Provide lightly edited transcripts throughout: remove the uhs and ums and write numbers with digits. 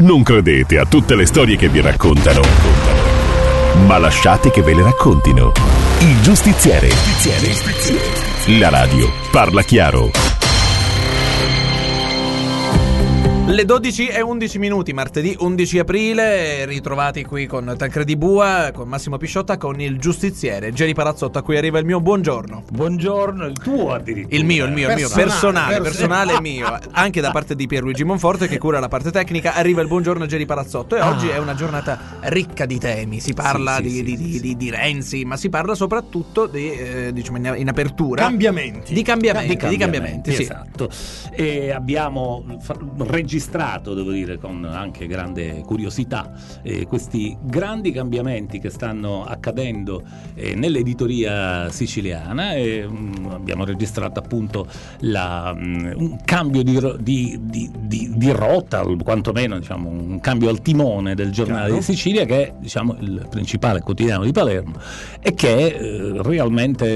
Non credete a tutte le storie che vi raccontano, ma lasciate che ve le raccontino. Il Giustiziere. La radio parla chiaro. Le 12:11, martedì 11 aprile, ritrovati qui con Tancredi Bua, con Massimo Pisciotta, con il Giustiziere Geri Parazzotto, a cui arriva il mio buongiorno. Buongiorno, il tuo addirittura. Il mio, personale mio, anche da parte di Pierluigi Monforte che cura la parte tecnica, arriva il buongiorno Geri Parazzotto e oggi è una giornata ricca di temi, si parla di Renzi, ma si parla soprattutto diciamo in apertura Cambiamenti. Di cambiamenti, sì. Esatto. E abbiamo registrato, devo dire, con anche grande curiosità, questi grandi cambiamenti che stanno accadendo nell'editoria siciliana. Abbiamo registrato appunto un cambio di rotta, quantomeno diciamo un cambio al timone del Giornale di Sicilia, che è diciamo il principale quotidiano di Palermo e che è realmente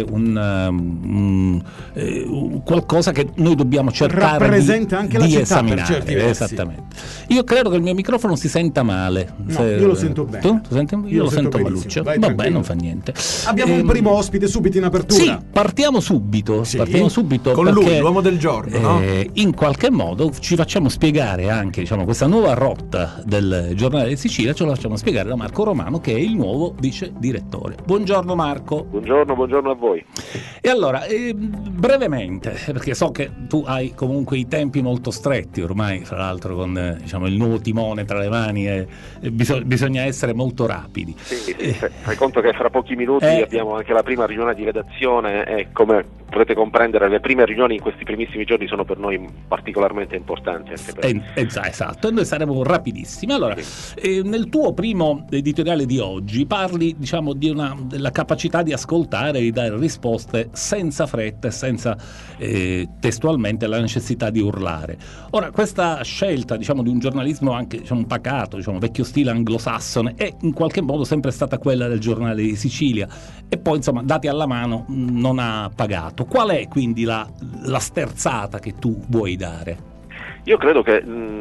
qualcosa che noi dobbiamo cercare rappresenta anche la di città esaminare. per certi versi. Esattamente. Io credo che il mio microfono si senta male. No, io lo sento bene. Tu? Io lo sento maluccio. Vai, Vabbè, non fa niente. Abbiamo un primo ospite subito in apertura. Sì, partiamo subito. Sì. Partiamo subito Con perché, lui, l'uomo del giorno, no? In qualche modo ci facciamo spiegare anche, diciamo, questa nuova rotta del Giornale di Sicilia, ce la facciamo spiegare da Marco Romano, che è il nuovo vice direttore. Buongiorno Marco. Buongiorno a voi. E allora, brevemente, perché so che tu hai comunque i tempi molto stretti ormai, fra l'altro con diciamo il nuovo timone tra le mani, e bisogna essere molto rapidi. Sì, fai conto che fra pochi minuti abbiamo anche la prima riunione di redazione e, come potete comprendere, le prime riunioni in questi primissimi giorni sono per noi particolarmente importanti. Esatto, e noi saremo rapidissimi. Allora, nel tuo primo editoriale di oggi parli, diciamo, della capacità di ascoltare e di dare risposte senza fretta e senza testualmente la necessità di urlare. Ora, questa scelta, diciamo, di un giornalismo anche, diciamo, pacato, diciamo, vecchio stile anglosassone, è in qualche modo sempre stata quella del Giornale di Sicilia, e poi, insomma, dati alla mano, non ha pagato. Qual è quindi la sterzata che tu vuoi dare? Io credo che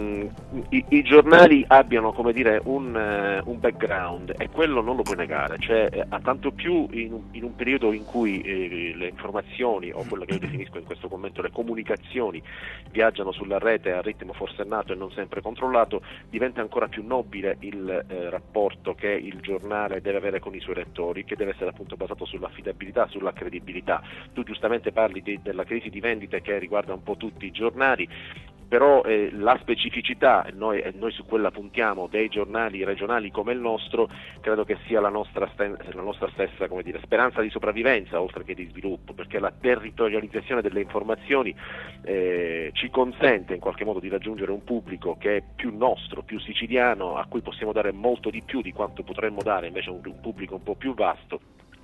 i giornali abbiano, come dire, un background, e quello non lo puoi negare, cioè a tanto più in un periodo in cui le informazioni, o quello che io definisco in questo momento le comunicazioni, viaggiano sulla rete a ritmo forsennato e non sempre controllato, diventa ancora più nobile il rapporto che il giornale deve avere con i suoi lettori, che deve essere appunto basato sull'affidabilità, sulla credibilità. Tu giustamente parli della crisi di vendite che riguarda un po' tutti i giornali, però la specificità, e noi su quella puntiamo, dei giornali regionali come il nostro, credo che sia la nostra stessa, come dire, speranza di sopravvivenza oltre che di sviluppo, perché la territorializzazione delle informazioni ci consente in qualche modo di raggiungere un pubblico che è più nostro, più siciliano, a cui possiamo dare molto di più di quanto potremmo dare invece a un pubblico un po' più vasto,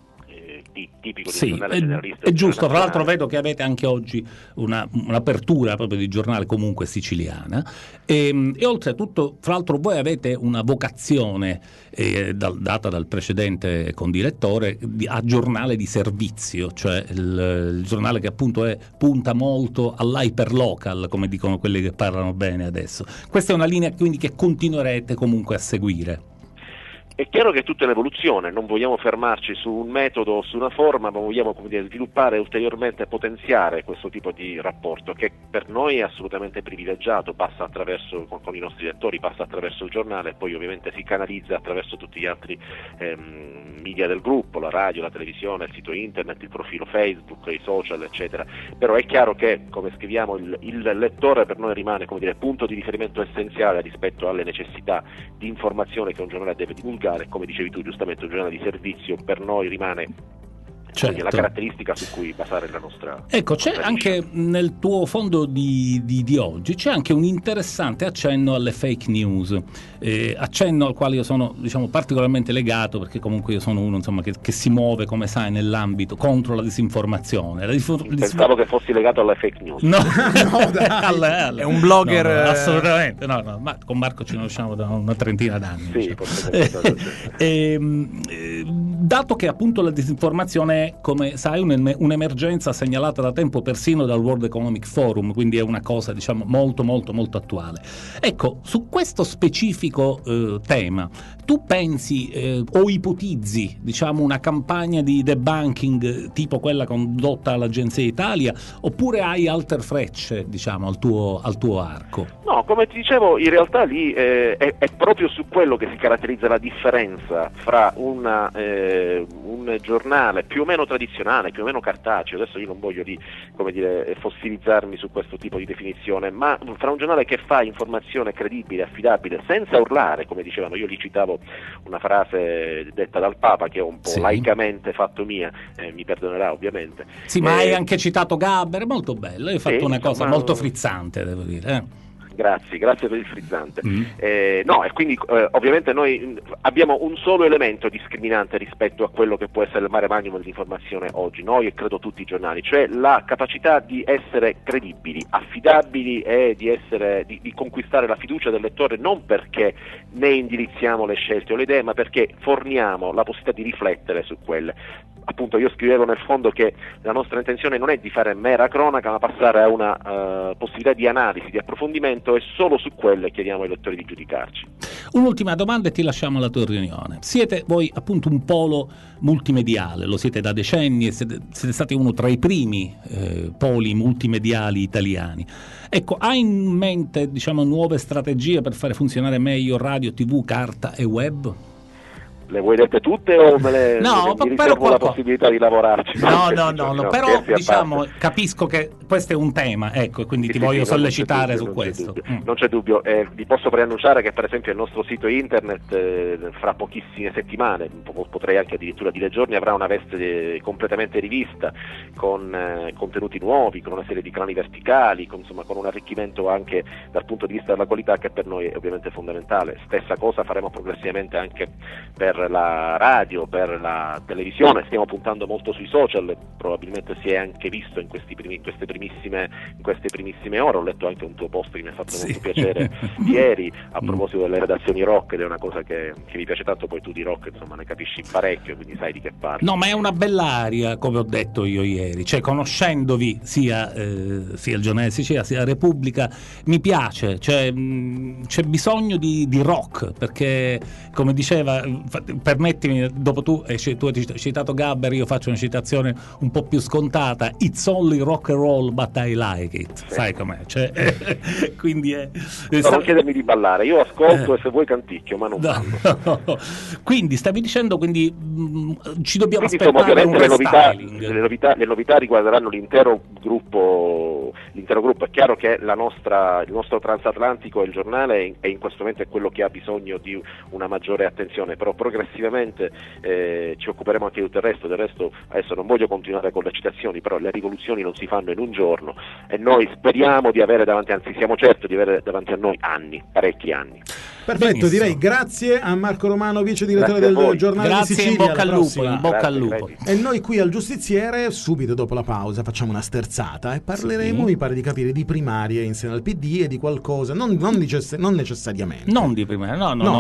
tipico di un giornale generalista. È giusto, tra l'altro vedo che avete anche oggi un'apertura proprio di giornale comunque siciliana, e oltretutto, fra l'altro, voi avete una vocazione data dal precedente condirettore a giornale di servizio, cioè il giornale che appunto punta molto all'hyperlocal, come dicono quelli che parlano bene adesso. Questa è una linea quindi che continuerete comunque a seguire. È chiaro che è tutta un'evoluzione, non vogliamo fermarci su un metodo o su una forma, ma vogliamo, come dire, sviluppare ulteriormente e potenziare questo tipo di rapporto, che per noi è assolutamente privilegiato, passa attraverso, con i nostri lettori, passa attraverso il giornale e poi ovviamente si canalizza attraverso tutti gli altri media del gruppo, la radio, la televisione, il sito internet, il profilo Facebook, i social, eccetera. Però è chiaro che, come scriviamo, il lettore per noi rimane, come dire, punto di riferimento essenziale rispetto alle necessità di informazione che un giornale deve divulgare. Come dicevi tu giustamente, un giornale di servizio per noi rimane la caratteristica su cui basare la nostra. Ecco, c'è anche nel tuo fondo di oggi c'è anche un interessante accenno alle fake news, accenno al quale io sono, diciamo, particolarmente legato, perché comunque io sono uno, insomma, che si muove, come sai, nell'ambito contro la disinformazione. Pensavo che fossi legato alle fake news. No, dai. È un blogger. No, assolutamente no, ma con Marco ci conosciamo da una trentina d'anni. Sì, dato che appunto la disinformazione è, come sai, un'emergenza segnalata da tempo persino dal World Economic Forum, quindi è una cosa, diciamo, molto molto molto attuale. Ecco, su questo specifico tema, tu pensi o ipotizzi, diciamo, una campagna di debunking tipo quella condotta dall'Agenzia Italia, oppure hai altre frecce, diciamo, al tuo arco? No, come ti dicevo, in realtà lì è proprio su quello che si caratterizza la differenza fra un giornale più o meno tradizionale, più o meno cartaceo. Adesso io non voglio fossilizzarmi su questo tipo di definizione, ma fra un giornale che fa informazione credibile, affidabile, senza urlare, come dicevano. Io li citavo una frase detta dal Papa che ho un po' laicamente fatto mia, mi perdonerà ovviamente. Sì, ma hai anche citato Gaber, molto bello, hai fatto una cosa molto frizzante, devo dire. Grazie per il frizzante. No, e quindi ovviamente noi abbiamo un solo elemento discriminante rispetto a quello che può essere il mare magnum dell'informazione oggi, noi e credo tutti i giornali, cioè la capacità di essere credibili, affidabili e di conquistare la fiducia del lettore, non perché ne indirizziamo le scelte o le idee, ma perché forniamo la possibilità di riflettere su quelle. Appunto, io scrivevo nel fondo che la nostra intenzione non è di fare mera cronaca, ma passare a una possibilità di analisi, di approfondimento, e solo su quelle chiediamo ai lettori di giudicarci. Un'ultima domanda e ti lasciamo alla tua riunione. Siete voi appunto un polo multimediale, lo siete da decenni, siete stati uno tra i primi poli multimediali italiani. Ecco, hai in mente, diciamo, nuove strategie per fare funzionare meglio radio, TV, carta e web? Le vuoi dette tutte o me le mi riservo la possibilità di lavorarci? No, però diciamo, capisco che questo è un tema, ecco, quindi ti voglio sollecitare su questo. Non c'è dubbio, vi posso preannunciare che per esempio il nostro sito internet fra pochissime settimane, potrei anche addirittura dire giorni, avrà una veste completamente rivista, con contenuti nuovi, con una serie di canali verticali, con un arricchimento anche dal punto di vista della qualità, che per noi è ovviamente fondamentale. Stessa cosa faremo progressivamente anche per la radio, per la televisione. Stiamo puntando molto sui social, probabilmente si è anche visto in queste primissime ore. Ho letto anche un tuo post che mi ha fatto molto piacere ieri a proposito delle redazioni rock, ed è una cosa che mi piace tanto. Poi tu di rock insomma ne capisci parecchio, quindi sai di che parli. No, ma è una bell'aria, come ho detto io ieri, cioè conoscendovi sia il Giornale di Sicilia sia Repubblica, mi piace, cioè c'è bisogno di rock, perché come diceva, permettimi, dopo tu hai citato Gabber, io faccio una citazione un po' più scontata: it's only rock and roll but I like it. Sì. Sai com'è? Cioè, quindi non chiedermi di ballare, io ascolto e se vuoi canticchio, ma non no. Quindi stavi dicendo, ci dobbiamo aspettare un restyling. Le novità riguarderanno l'intero gruppo. È chiaro che il nostro transatlantico, il giornale, è in questo momento è quello che ha bisogno di una maggiore attenzione, però progressivamente ci occuperemo anche di tutto il resto. Del resto adesso non voglio continuare con le citazioni, però le rivoluzioni non si fanno in un giorno, e noi speriamo di avere davanti, anzi siamo certi di avere davanti a noi parecchi anni. Perfetto, benissimo. Direi grazie a Marco Romano, vice direttore del Giornale di Sicilia. In bocca al lupo. E noi qui al Giustiziere, subito dopo la pausa, facciamo una sterzata e parleremo, mi pare di capire, di primarie in seno al PD e di qualcosa, non necessariamente. Non di primarie,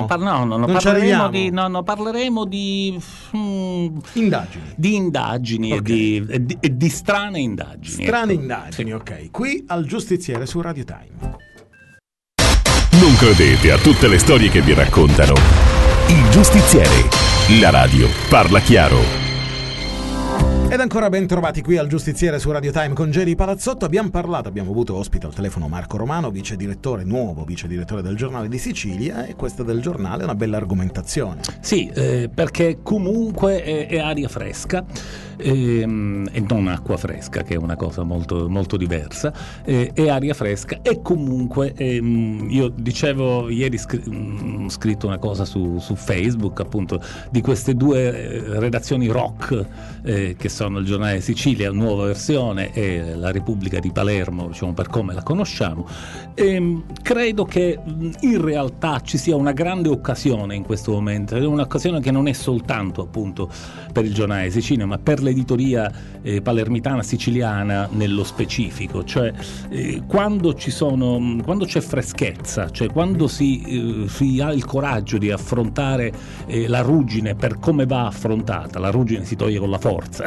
parleremo di indagini. Di indagini, okay. e di strane indagini. Indagini, ok. Qui al Giustiziere su Radio Time. Non credete a tutte le storie che vi raccontano. Il Giustiziere, la radio parla chiaro. Ed ancora ben trovati qui al Giustiziere su Radio Time con Geri Palazzotto. Abbiamo avuto ospite al telefono Marco Romano, nuovo vice direttore del Giornale di Sicilia, e questa del giornale è una bella argomentazione. Sì, perché comunque è aria fresca e non acqua fresca, che è una cosa molto, molto diversa, è aria fresca, e comunque io dicevo ieri, ho scritto una cosa su Facebook appunto di queste due redazioni rock che sono sono il Giornale di Sicilia, nuova versione, e la Repubblica di Palermo, diciamo, per come la conosciamo. Credo che in realtà ci sia una grande occasione in questo momento, è un'occasione che non è soltanto appunto per il Giornale di Sicilia, ma per l'editoria palermitana siciliana nello specifico, cioè quando c'è freschezza, cioè quando si ha il coraggio di affrontare la ruggine per come va affrontata. La ruggine si toglie con la forza,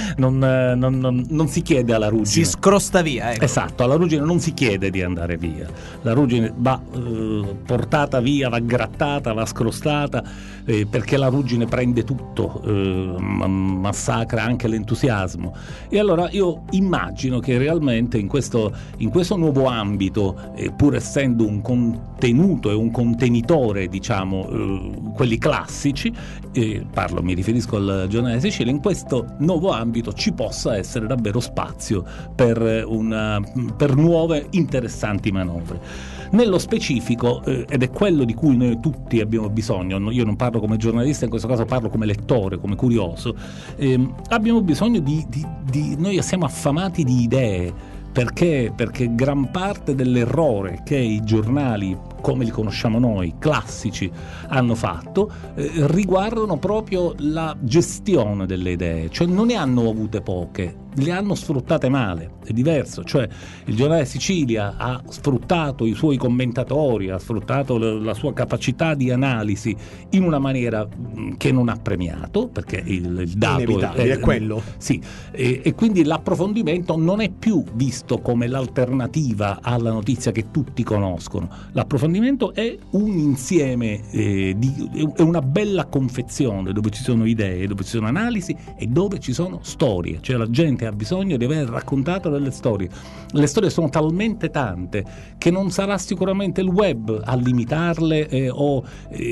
non si chiede alla ruggine, si scrosta via, ecco. Esatto, alla ruggine non si chiede di andare via, la ruggine va portata via, va grattata, va scrostata, perché la ruggine prende tutto, massacra anche l'entusiasmo. E allora io immagino che realmente in questo nuovo ambito, pur essendo un contenuto e un contenitore, diciamo, quelli classici, mi riferisco al Giornale di Sicilia, in questo nuovo ambito ci possa essere davvero spazio per nuove interessanti manovre. Nello specifico, ed è quello di cui noi tutti abbiamo bisogno, io non parlo come giornalista, in questo caso parlo come lettore, come curioso, abbiamo bisogno noi siamo affamati di idee. Perché gran parte dell'errore che i giornali, come li conosciamo noi, classici, hanno fatto, riguardano proprio la gestione delle idee, cioè non ne hanno avute poche, le hanno sfruttate male. È diverso, cioè il Giornale di Sicilia ha sfruttato i suoi commentatori, ha sfruttato la sua capacità di analisi in una maniera che non ha premiato, perché il dato è quello. Sì, e quindi l'approfondimento non è più visto come l'alternativa alla notizia che tutti conoscono. L'approfondimento è un insieme, è una bella confezione dove ci sono idee, dove ci sono analisi e dove ci sono storie, cioè la gente ha bisogno di aver raccontato delle storie. Le storie sono talmente tante che non sarà sicuramente il web a limitarle o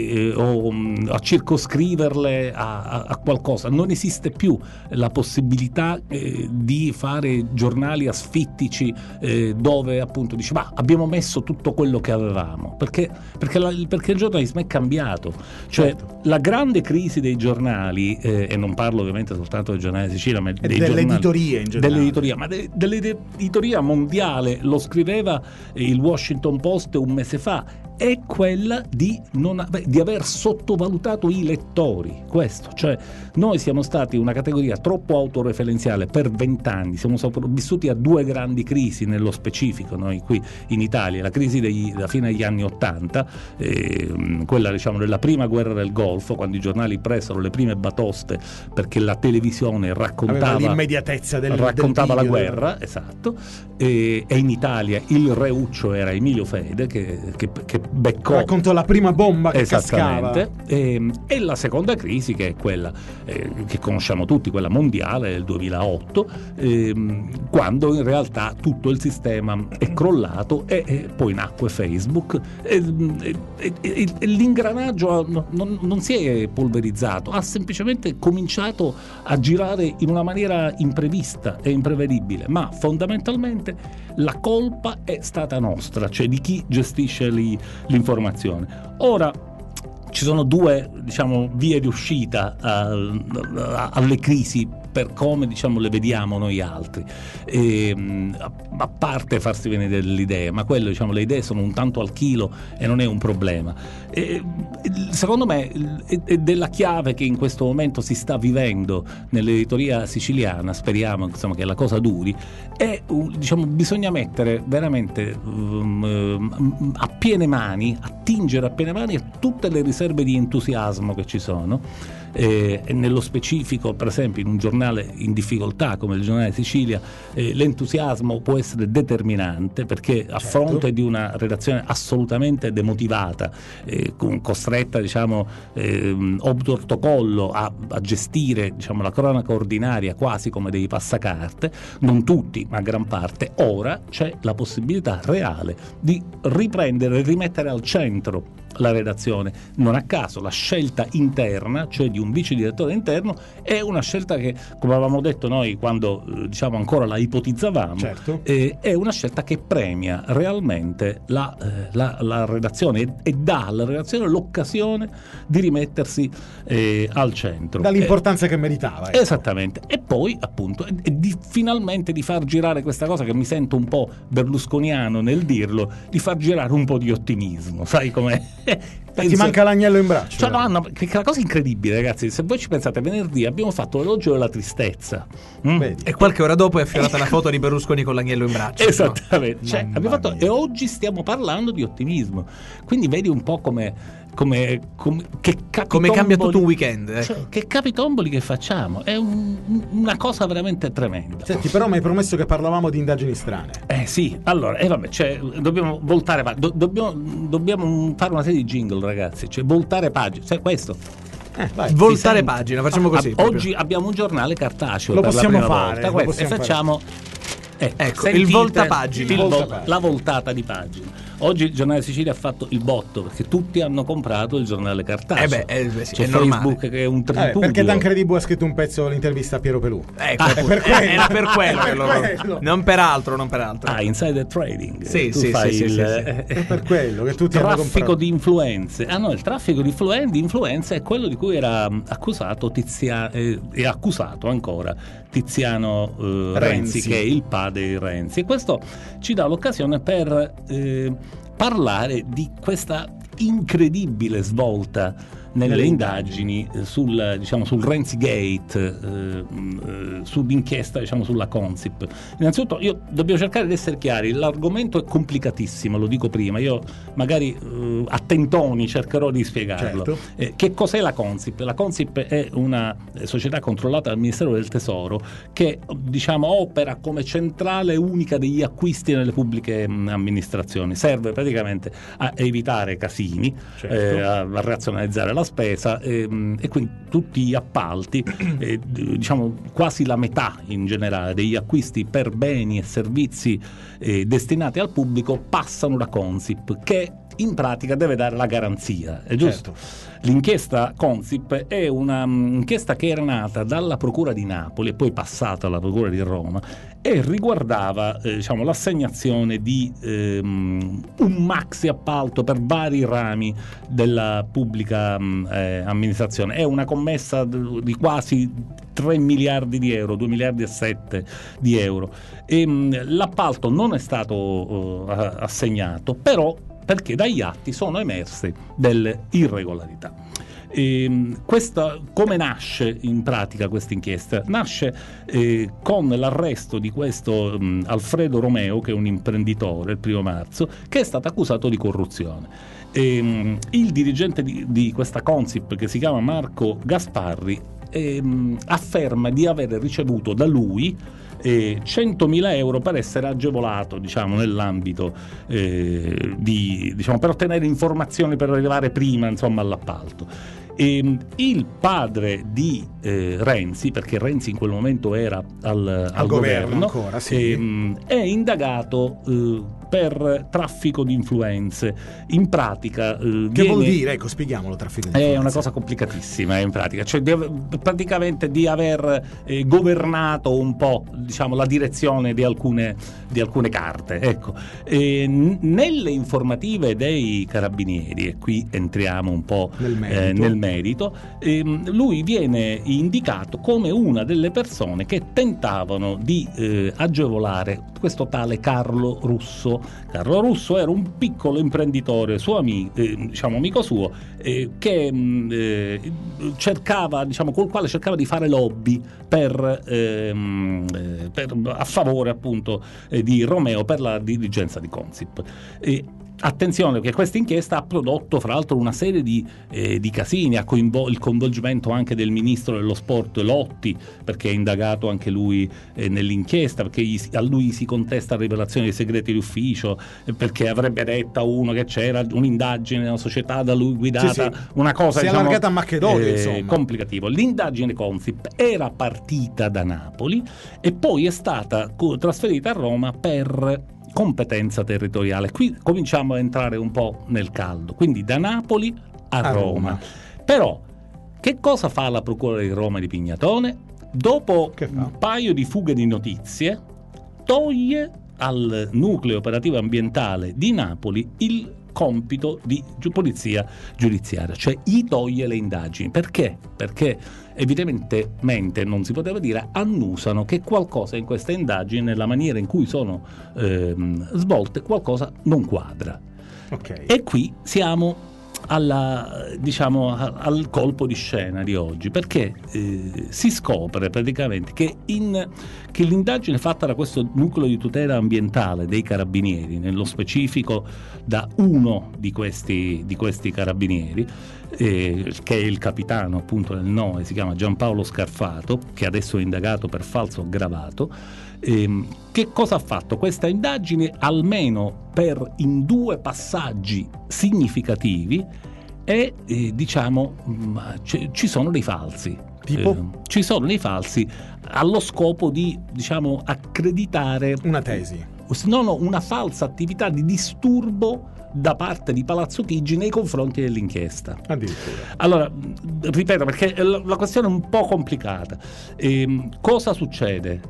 a circoscriverle a qualcosa. Non esiste più la possibilità di fare giornali asfittici dove appunto dici ma abbiamo messo tutto quello che avevamo, perché il giornalismo è cambiato, cioè certo. La grande crisi dei giornali, e non parlo ovviamente soltanto del Giornale di Sicilia, ma dei dell'editoria in generale. Dell'editoria, ma dell'editoria mondiale, lo scriveva il Washington Post un mese fa, è quella di aver sottovalutato i lettori. Questo, cioè noi siamo stati una categoria troppo autoreferenziale per 20 anni, siamo sopravvissuti a due grandi crisi nello specifico noi qui in Italia, la crisi della fine degli anni 80, quella diciamo della prima guerra del Golfo, quando i giornali presero le prime batoste perché la televisione raccontava l'immediatezza del la guerra, esatto, e in Italia il reuccio era Emilio Fede che raccontò la prima bomba che cascava. E la seconda crisi, che è quella che conosciamo tutti, quella mondiale del 2008, quando in realtà tutto il sistema è crollato e poi nacque Facebook e l'ingranaggio non si è polverizzato, ha semplicemente cominciato a girare in una maniera imprevista e imprevedibile, ma fondamentalmente la colpa è stata nostra, cioè di chi gestisce l'informazione. Ora ci sono due, diciamo, vie di uscita alle crisi per come, diciamo, le vediamo noi altri, a parte farsi venire delle idee, ma quello, diciamo, le idee sono un tanto al chilo e non è un problema. Secondo me è della chiave che in questo momento si sta vivendo nell'editoria siciliana, speriamo insomma che la cosa duri, è, diciamo, bisogna mettere veramente a piene mani, attingere a piene mani a tutte le riserve di entusiasmo che ci sono. E nello specifico, per esempio, in un giornale in difficoltà come il Giornale di Sicilia, l'entusiasmo può essere determinante, perché a fronte di una redazione assolutamente demotivata, costretta, diciamo, obto ortocollo a gestire, diciamo, la cronaca ordinaria quasi come dei passacarte, non tutti ma gran parte, ora c'è la possibilità reale di riprendere e rimettere al centro la redazione. Non a caso la scelta interna, cioè di un vice direttore interno, è una scelta che, come avevamo detto noi quando diciamo ancora la ipotizzavamo, certo. È una scelta che premia realmente la redazione e dà alla redazione l'occasione di rimettersi al centro. Dall'importanza che meritava. Ecco. Esattamente. E poi appunto finalmente di far girare questa cosa, che mi sento un po' berlusconiano nel dirlo, di far girare un po' di ottimismo, sai com'è? Ti manca l'agnello in braccio. Cioè, no, la cosa incredibile, ragazzi, se voi ci pensate, venerdì abbiamo fatto l'elogio della tristezza. E qualche ora dopo è affiorata la foto di Berlusconi con l'agnello in braccio. Esattamente. No? Cioè, abbiamo fatto, e oggi stiamo parlando di ottimismo. Quindi vedi un po' come cambia tutto un weekend. Ecco. Cioè, che capitomboli che facciamo. È una cosa veramente tremenda. Senti, però mi hai promesso che parlavamo di indagini strane. Sì, allora, vabbè, cioè, dobbiamo voltare dobbiamo fare una serie di jingle, ragazzi, cioè voltare pagina, cioè questo. Vai. Voltare pagina, facciamo così. Oggi abbiamo un giornale cartaceo, lo per possiamo la prima fare, volta, e facciamo ecco, il voltapagina. La voltata di pagina. Oggi il giornale Sicilia ha fatto il botto, perché tutti hanno comprato il giornale cartaceo. Sì, c'è è Facebook normale. che è un tripudio. Perché Tancredibu ha scritto un pezzo, l'intervista a Piero Pelù. Ecco, è per quello. Era per quello che loro... Non per altro. Insider trading. Sì. È per quello che tutti hanno comprato. Traffico di influenze. Il traffico di influenze è quello di cui era accusato è accusato ancora Tiziano Renzi, che è il padre di Renzi. E questo ci dà l'occasione per parlare di questa incredibile svolta nelle indagini sul Renzi Gate, sull'inchiesta sulla Consip. Innanzitutto dobbiamo cercare di essere chiari, l'argomento è complicatissimo, lo dico prima, io magari a tentoni cercherò di spiegarlo. Certo. Che cos'è la Consip? La Consip è una società controllata dal Ministero del Tesoro che opera come centrale unica degli acquisti nelle pubbliche amministrazioni, serve praticamente a evitare casini, a razionalizzare la spesa, e quindi tutti gli appalti, quasi la metà in generale degli acquisti per beni e servizi destinati al pubblico passano da Consip, che in pratica deve dare la garanzia, è giusto? Certo. L'inchiesta Consip è una inchiesta che era nata dalla Procura di Napoli e poi passata alla Procura di Roma, e riguardava l'assegnazione di un maxi appalto per vari rami della pubblica amministrazione. È una commessa di quasi 3 miliardi di euro, 2 miliardi e 7 di euro, e l'appalto non è stato assegnato, però perché dagli atti sono emerse delle irregolarità. Come nasce in pratica questa inchiesta? Nasce con l'arresto di questo Alfredo Romeo, che è un imprenditore, il 1 marzo, che è stato accusato di corruzione. Il dirigente di questa Consip, che si chiama Marco Gasparri, afferma di aver ricevuto da lui 100.000 euro per essere agevolato nell'ambito per ottenere informazioni per arrivare prima all'appalto. Il padre di Renzi, perché Renzi in quel momento era al governo ancora, sì. È indagato per traffico di influenze. In pratica che vuol dire? Ecco, spieghiamolo. Traffico di influenze è una cosa complicatissima in pratica, cioè praticamente di aver governato un po' la direzione di alcune carte, ecco. Nelle informative dei carabinieri, e qui entriamo un po' nel merito, lui viene indicato come una delle persone che tentavano di agevolare questo tale Carlo Russo. Carlo Russo era un piccolo imprenditore, suo amico suo, che cercava, col quale cercava di fare lobby a favore appunto di Romeo per la dirigenza di Consip. Attenzione, che questa inchiesta ha prodotto fra l'altro una serie di casini, ha il coinvolgimento anche del ministro dello sport Lotti, perché è indagato anche lui nell'inchiesta, perché a lui si contesta la rivelazione dei segreti d'ufficio, perché avrebbe detto a uno che c'era un'indagine nella società da lui guidata, una cosa si è allargata a macchie d'olio, insomma. Complicativo. L'indagine Consip era partita da Napoli e poi è stata trasferita a Roma per competenza territoriale. Qui cominciamo a entrare un po' nel caldo, quindi da Napoli a Roma. Però che cosa fa la Procura di Roma di Pignatone? Dopo un paio di fughe di notizie, toglie al nucleo operativo ambientale di Napoli il compito di polizia giudiziaria, cioè gli toglie le indagini. Perché? Perché evidentemente, non si poteva dire, annusano che qualcosa in queste indagini, nella maniera in cui sono svolte, qualcosa non quadra. Okay. E qui siamo al colpo di scena di oggi, perché si scopre praticamente che l'indagine fatta da questo nucleo di tutela ambientale dei carabinieri, nello specifico da uno di questi carabinieri, che è il capitano appunto del NOE, si chiama Giampaolo Scarfato, che adesso è indagato per falso aggravato. Che cosa ha fatto? Questa indagine, almeno in 2 passaggi significativi, e ci sono dei falsi. Tipo? Ci sono dei falsi allo scopo di accreditare una tesi. Una falsa attività di disturbo da parte di Palazzo Chigi nei confronti dell'inchiesta. Addirittura. Allora, ripeto, perché la questione è un po' complicata. Cosa succede?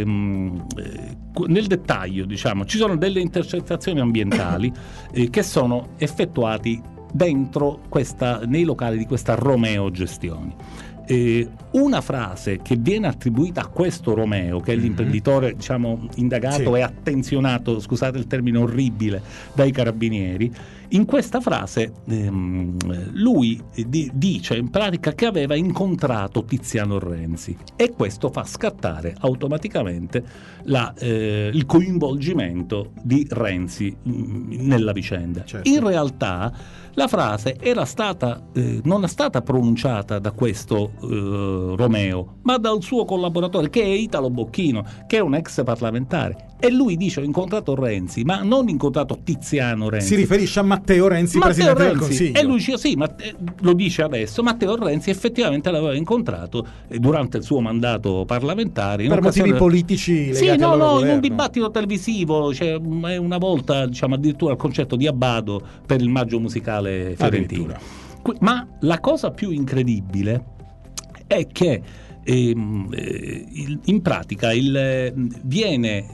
Nel dettaglio, ci sono delle intercettazioni ambientali che sono effettuati dentro nei locali di questa Romeo Gestioni. Una frase che viene attribuita a questo Romeo, che è l'imprenditore indagato e attenzionato, scusate il termine orribile, dai carabinieri, in questa frase lui dice in pratica che aveva incontrato Tiziano Renzi, e questo fa scattare automaticamente il coinvolgimento di Renzi nella vicenda. Certo. In realtà la frase non è stata pronunciata da questo Romeo, ma dal suo collaboratore, che è Italo Bocchino, che è un ex parlamentare, e lui dice: ho incontrato Renzi, ma non incontrato Tiziano Renzi. Si riferisce a Matteo Renzi, presidente del Consiglio. E lui dice sì, lo dice adesso, Matteo Renzi effettivamente l'aveva incontrato durante il suo mandato parlamentare per motivi politici legati al loro governo. In un dibattito televisivo, una volta addirittura al concerto di Abbado per il Maggio Musicale fiorentino. Ma la cosa più incredibile è che in pratica viene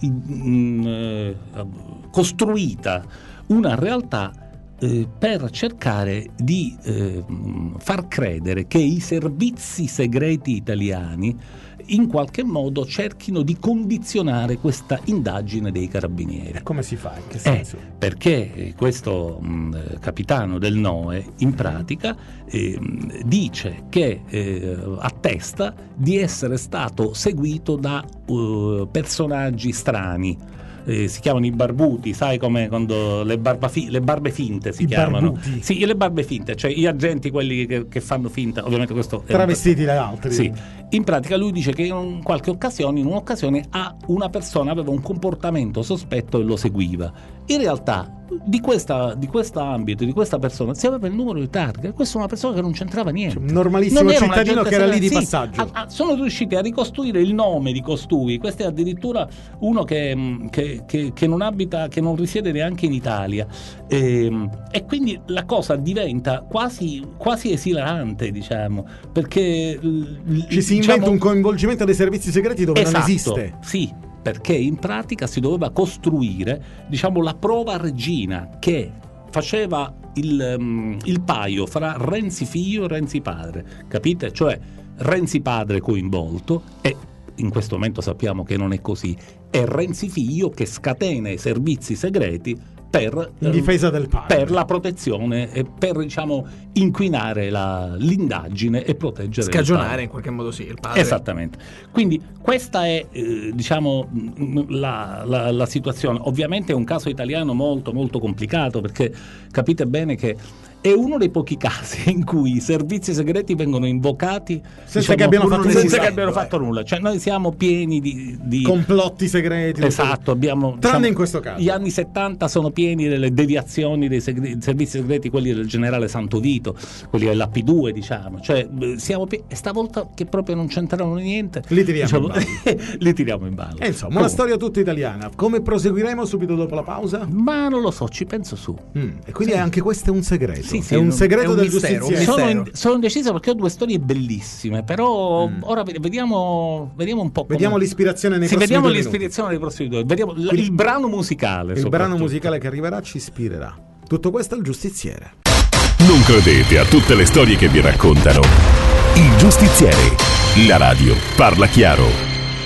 costruita una realtà per cercare di far credere che i servizi segreti italiani in qualche modo cerchino di condizionare questa indagine dei carabinieri. Come si fa? In che senso? Perché questo capitano del NOE in pratica dice che attesta di essere stato seguito da personaggi strani. Si chiamano i barbuti, sai, come quando le barbe finte si chiamano. Barbuti. Sì, le barbe finte, cioè gli agenti, quelli che fanno finta, ovviamente questo travestiti da altri. Sì. In pratica lui dice che in un'occasione una persona aveva un comportamento sospetto e lo seguiva. In realtà di questo ambito, di questa persona, si aveva il numero di targa. Questa è una persona che non c'entrava niente. Un normalissimo cittadino che era lì di passaggio. Sono riusciti a ricostruire il nome di costui. Questo è addirittura uno che non abita, che non risiede neanche in Italia. E quindi la cosa diventa quasi esilarante, perché ci si inventa un coinvolgimento dei servizi segreti dove non esiste. Sì, perché in pratica si doveva costruire, la prova regina che faceva il paio fra Renzi figlio e Renzi padre, capite? Cioè Renzi padre coinvolto, e in questo momento sappiamo che non è così, è Renzi figlio che scatena i servizi segreti in difesa del padre, per la protezione e per inquinare l'indagine e proteggere scagionare in qualche modo il padre. Esattamente. Quindi questa è la situazione. Ovviamente è un caso italiano molto molto complicato, perché capite bene che è uno dei pochi casi in cui i servizi segreti vengono invocati senza che abbiano fatto nulla. Cioè noi siamo pieni di complotti segreti. Esatto, abbiamo, tranne in questo caso. Gli anni 70 sono pieni delle deviazioni dei servizi segreti, quelli del generale Santovito, quelli della P2, diciamo. Cioè siamo e stavolta che proprio non c'entrano niente, li tiriamo in ballo. E insomma, una storia tutta italiana. Come proseguiremo subito dopo la pausa? Ma non lo so, ci penso su. E quindi anche questo è un segreto. Sì, è un segreto del mistero, giustiziere. Sono indeciso perché ho due storie bellissime, però ora vediamo un po'. Vediamo l'ispirazione nei prossimi vediamo 2 l'ispirazione nei prossimi 2. Vediamo il brano musicale. Il brano musicale che arriverà ci ispirerà. Tutto questo è il giustiziere. Non credete a tutte le storie che vi raccontano. Il giustiziere. La radio parla chiaro.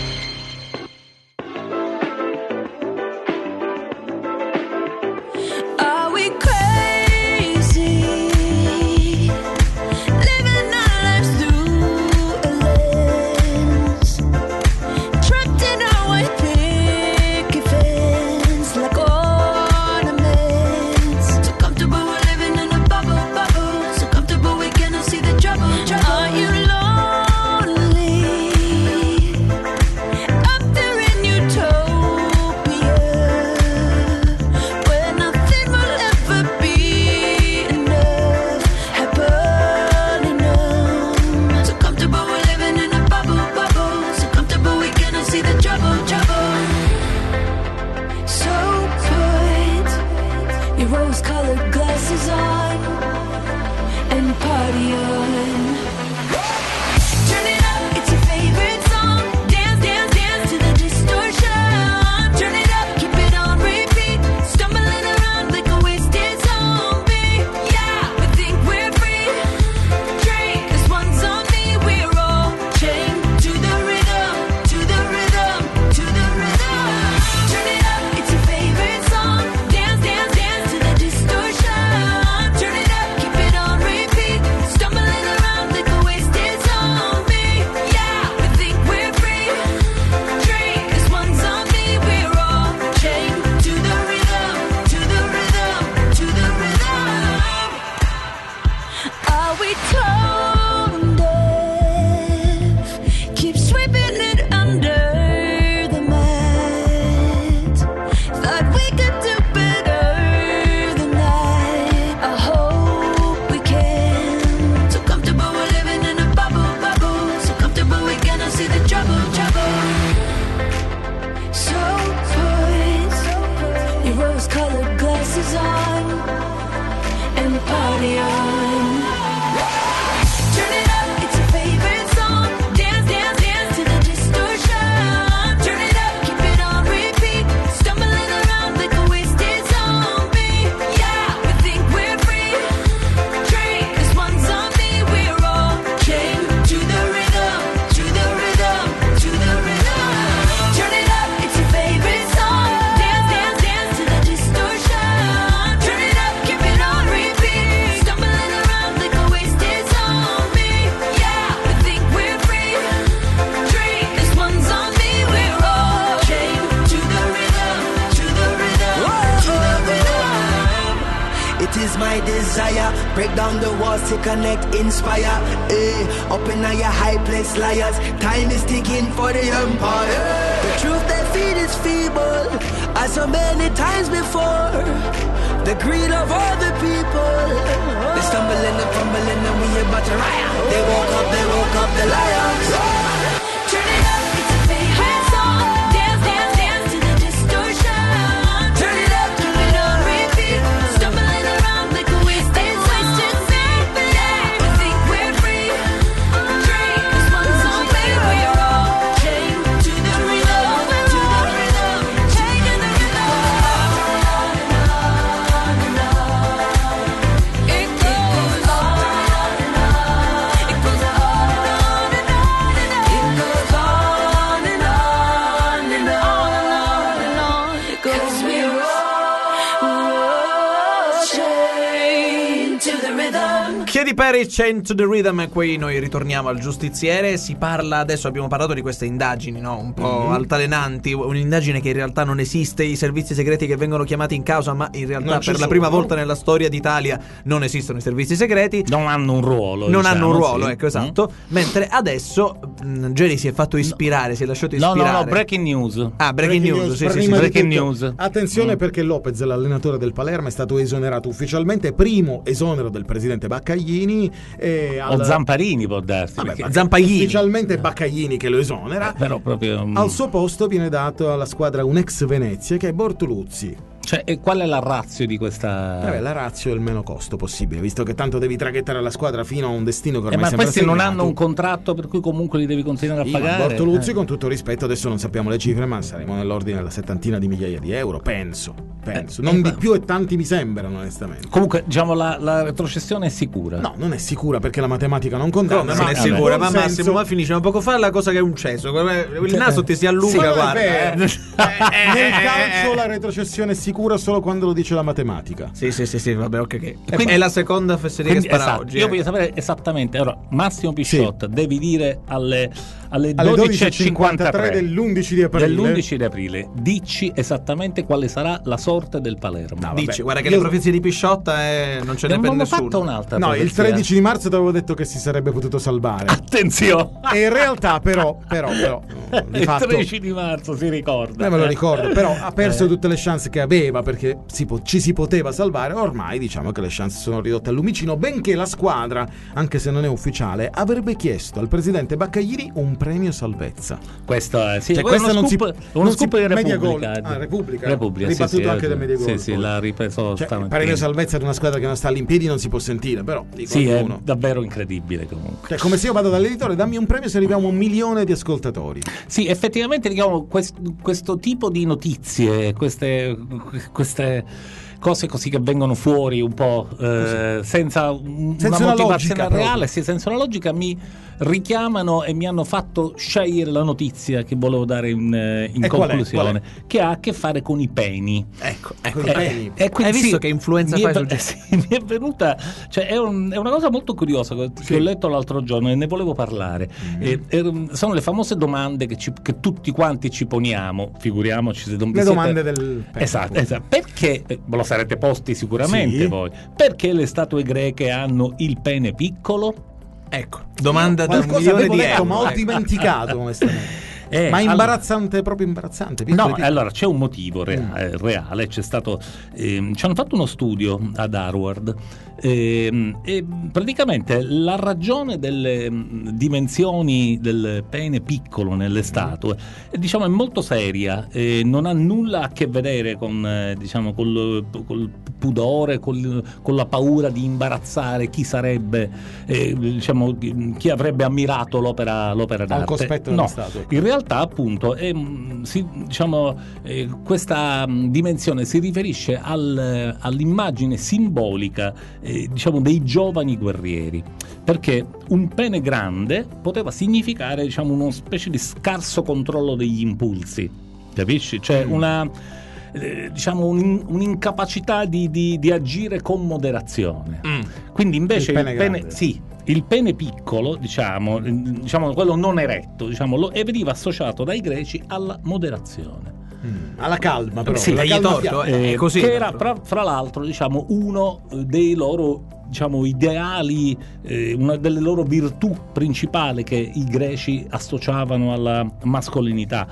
Break down the walls to connect, inspire. Up in your high place, liars. Time is ticking for the empire. The truth they feed is feeble, as so many times before. The greed of all the people. They stumbling and fumbling and we about to riot. They woke up the liars. Turn it up, it's a favorite song. Dance, dance, dance to the distortion. Turn it up, keep it on repeat. Stumbling around like a wasted song. Yeah, we think we're free. Drink, this one's on me. We're all chained to the rhythm, to the rhythm, chained to the rhythm. It goes on and on. It goes on and on. Katy Perry, Chained to the Rhythm, e qui noi ritorniamo al giustiziere. Si parla, adesso abbiamo parlato di queste indagini, no? Un po' altalenanti, un'indagine che in realtà non esiste, i servizi segreti che vengono chiamati in causa, ma in realtà per la prima volta nella storia d'Italia non esistono i servizi segreti. Non hanno un ruolo. Non diciamo, hanno un ruolo, sì. Ecco, esatto. Mentre adesso Jerry si è fatto ispirare, si è lasciato ispirare. No, breaking news. Breaking news, sì. Breaking news. Attenzione perché Lopez, l'allenatore del Palermo, è stato esonerato ufficialmente, primo esonero del presidente Baccaglini. O Zamparini può darsi. Zampaglini. Ufficialmente Baccaglini che lo esonera. Però proprio Al suo posto viene dato alla squadra un ex Venezia che è Bortoluzzi. Cioè, e qual è la ratio di questa? La ratio è il meno costo possibile, visto che tanto devi traghettare la squadra fino a un destino che ormai ma sembra questi non segnato. hanno un contratto per cui comunque li devi continuare a pagare. Bortoluzzi, con tutto rispetto, adesso non sappiamo le cifre, ma saremo nell'ordine della 70 di migliaia di euro, penso. Non di più, e tanti mi sembrano, onestamente. Comunque, diciamo, la retrocessione è sicura. No, non è sicura perché la matematica non condanna. Non è sicura, ma Massimo, ma finisce. Ma poco fa la cosa che è un cesso. Il naso ti si allunga, guarda. Nel calcio la retrocessione è sicura solo quando lo dice la matematica. Sì, vabbè, ok. È la seconda fesseria che spara esatto, oggi. Io voglio sapere esattamente. Allora, Massimo Pisciotta, devi dire alle 12:53 dell'11 di aprile. Dell'11 di aprile, dici esattamente quale sarà la sorte del Palermo. No, dici, guarda che le profezie di Pisciotta non ce ne per nessuno. Fatto un'altra no, profezia. Il 13 di marzo ti avevo detto che si sarebbe potuto salvare. Attenzione! E in realtà però di il fatto, 13 di marzo si ricorda. Me lo ricordo, però ha perso tutte le chance che aveva, perché ci si poteva salvare. Ormai diciamo che le chance sono ridotte al lumicino, benché la squadra, anche se non è ufficiale, avrebbe chiesto al presidente Baccaglini un premio salvezza. Questo è sì, questo è uno scoop di Repubblica. Repubblica, ribattuto anche da Mediagol. Sì, l'ha ripreso il stamattina. premio salvezza di una squadra che non sta all'impiedi non si può sentire, però è davvero incredibile comunque. Cioè, come se io vado dall'editore, dammi un premio se arriviamo a 1 milione di ascoltatori. Sì, effettivamente, diciamo, questo tipo di notizie, queste cose così che vengono fuori un po' senza una motivazione reale, senza una logica, mi richiamano e mi hanno fatto scegliere la notizia che volevo dare in conclusione, che ha a che fare con i peni. Ecco. I peni. Hai visto che influenza fai sul mi è venuta, cioè è una cosa molto curiosa che ho letto l'altro giorno e ne volevo parlare. Sono le famose domande che tutti quanti ci poniamo, figuriamoci se non vi le siete... domande del pene. Esatto. Perché ve lo sarete posti sicuramente voi? Perché le statue greche hanno il pene piccolo? Ecco, domanda da 1 milione di euro. Ma ho dimenticato, onestamente. Ma imbarazzante, proprio imbarazzante. No, allora c'è un motivo reale. C'è stato, ci hanno fatto uno studio ad Harvard e praticamente la ragione delle dimensioni del pene piccolo nelle statue è molto seria, non ha nulla a che vedere con col pudore, con la paura di imbarazzare chi sarebbe, chi avrebbe ammirato l'opera d'arte. Al cospetto della statua. In realtà appunto questa dimensione si riferisce all'immagine simbolica dei giovani guerrieri, perché un pene grande poteva significare una specie di scarso controllo degli impulsi, capisci? Cioè un'incapacità di agire con moderazione. Quindi invece il pene piccolo, quello non eretto, veniva associato dai greci alla moderazione. Alla calma, però. Sì, la calma così. Che era fra l'altro uno dei loro ideali, una delle loro virtù principali che i greci associavano alla mascolinità.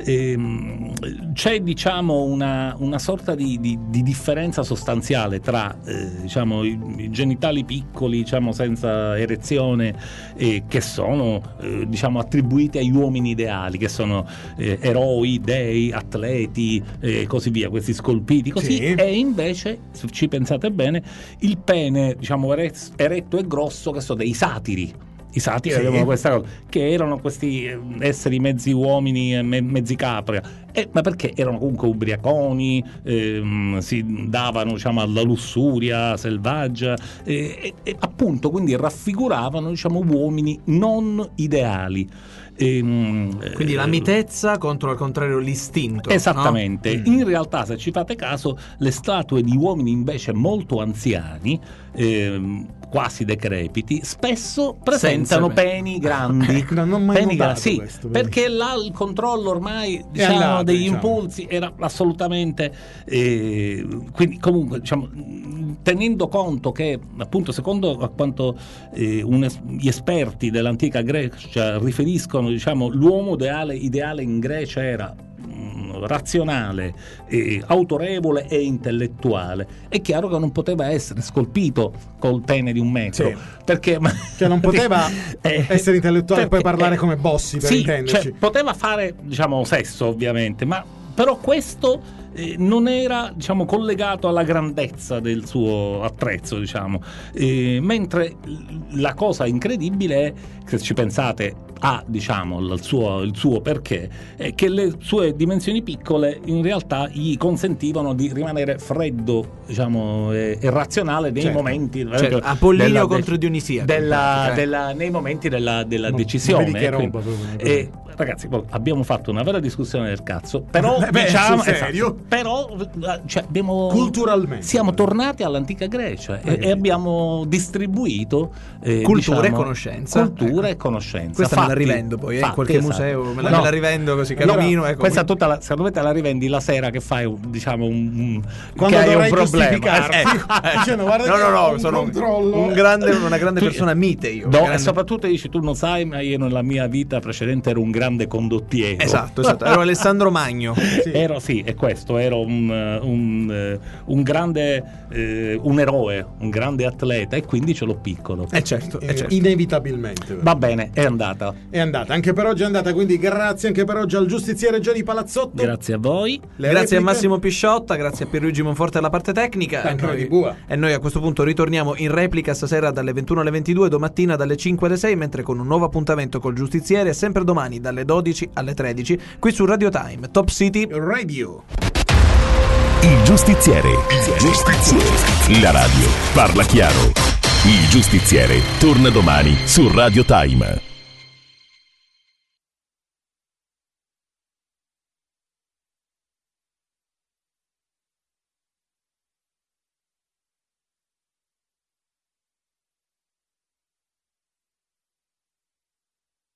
C'è una sorta di differenza sostanziale tra i genitali piccoli senza erezione, che sono attribuiti agli uomini ideali, che sono eroi, dei, atleti e così via, questi scolpiti così, e invece, se ci pensate bene, il pene eretto e grosso, che sono dei satiri. I satiri avevano questa cosa, che erano questi esseri mezzi uomini e mezzi capri, ma perché erano comunque ubriaconi, si davano alla lussuria selvaggia, e appunto quindi raffiguravano uomini non ideali. Quindi la mitezza contro, al contrario, l'istinto. Esattamente. No? In realtà, se ci fate caso, le statue di uomini invece molto anziani quasi decrepiti, spesso presentano peni grandi. Non ho mai notato sì, questo, perché là il controllo ormai degli impulsi era assolutamente quindi comunque tenendo conto che appunto secondo a quanto gli esperti dell'antica Grecia riferiscono, l'uomo ideale in Grecia era razionale, autorevole e intellettuale. È chiaro che non poteva essere scolpito col pene di 1 metro, perché non poteva essere intellettuale e poi parlare come Bossi, per intenderci. Poteva fare sesso ovviamente, ma però questo non era collegato alla grandezza del suo attrezzo, mentre la cosa incredibile è, se ci pensate il suo perché, è che le sue dimensioni piccole in realtà gli consentivano di rimanere freddo e razionale nei momenti, Apollinio contro Dionisia, nei momenti della decisione. Ragazzi, abbiamo fatto una vera discussione del cazzo, però serio? Però abbiamo culturalmente siamo tornati all'antica Grecia e abbiamo distribuito cultura e conoscenza. Questa me la rivendo poi in qualche museo, me la rivendo così che nomino, questa tutta secondo me te la rivendi la sera che fai quando che hai un problema. No, sono una grande persona mite io. E soprattutto dici, tu non sai, ma io nella mia vita precedente ero un grande condottiero. Esatto, ero Alessandro Magno. Ero un grande un eroe, un grande atleta, e quindi ce l'ho piccolo. Certo. Inevitabilmente. Va bene, è andata. Anche per oggi è andata, quindi grazie anche per oggi al giustiziere Geri Palazzotto. Grazie a voi. Grazie a Massimo Pisciotta, grazie a Pierluigi Monforte alla parte tecnica. E noi a questo punto ritorniamo in replica stasera dalle 21 alle 22, domattina dalle 5 alle 6, mentre con un nuovo appuntamento col giustiziere sempre domani dalle 12 alle 13 qui su Radio Time, Top City Radio. Il giustiziere. La radio parla chiaro. Il giustiziere torna domani su Radio Time.